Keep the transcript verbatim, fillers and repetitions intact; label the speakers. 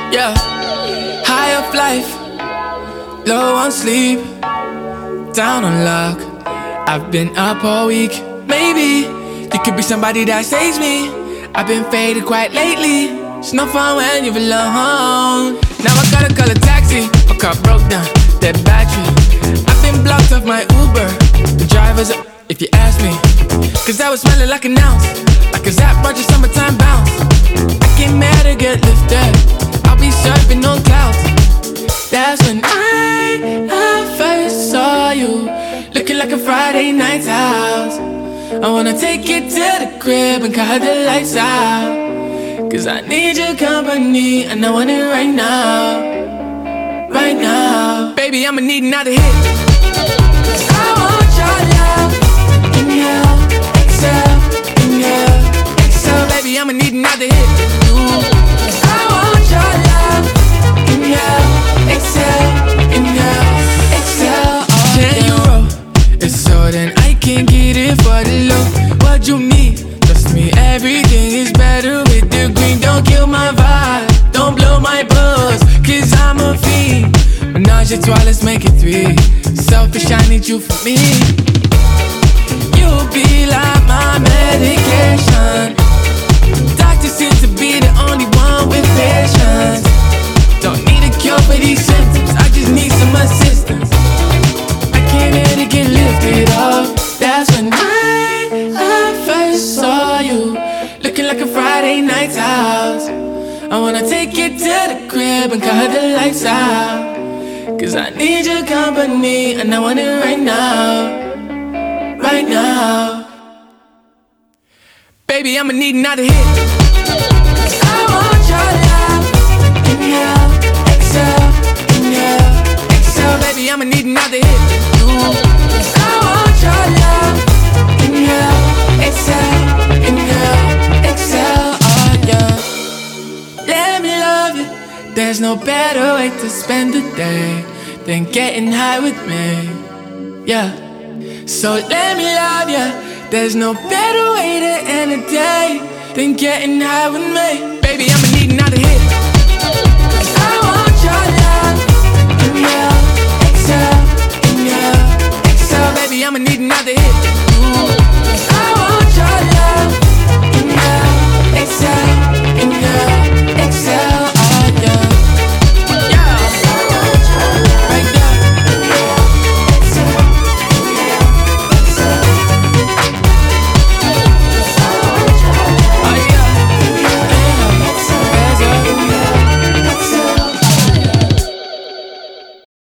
Speaker 1: Yeah, high up life, low on sleep, down on luck. I've been up all week. Maybe you could be somebody that saves me. I've been faded quite lately. It's no fun when you're alone. Now I gotta call a taxi. My car broke down, dead battery. I've been blocked off my Uber. The driver's up, if you ask me. Cause I was smelling like an ounce, like a Zap Roger summertime bounce. I get mad to get lifted. I'll be surfing on clouds. That's when I, I first saw you, looking like a Friday night's house. I wanna take you to the crib and cut the lights out. Cause I need your company and I want it right now. Right now. Baby, I'ma need another hit. I want your love. Inhale, exhale, inhale, exhale. Baby, I'ma need another hit. Ooh. I want your love. Inhale, exhale, inhale, exhale. Oh, can you roll? It's so then I can get it for the low. What you need? Trust me, everything is better with the green. Don't kill my vibe, don't blow my buzz, cause I'm a fiend. Menage a trois, let's make it three. Selfish, I need you for me. You'll be like my medication. Doctor seems to be the only one with patience. Don't need a cure for these symptoms, I just need some assistance. I can't let it get lifted up. That's when I, I first saw you, looking like a Friday night's house. I wanna take you to the crib and cut the lights out. Cause I need your company and I want it right now. Right now. Baby, I'ma need another hit. I want your love. Inhale, exhale, inhale, exhale. Baby, I'ma need another hit. Ooh. I want your love. Inhale, exhale, inhale, exhale. Oh yeah. Let me love you. There's no better way to spend the day than getting high with me. Yeah. So let me love you. There's no better way to end a day than getting high with me.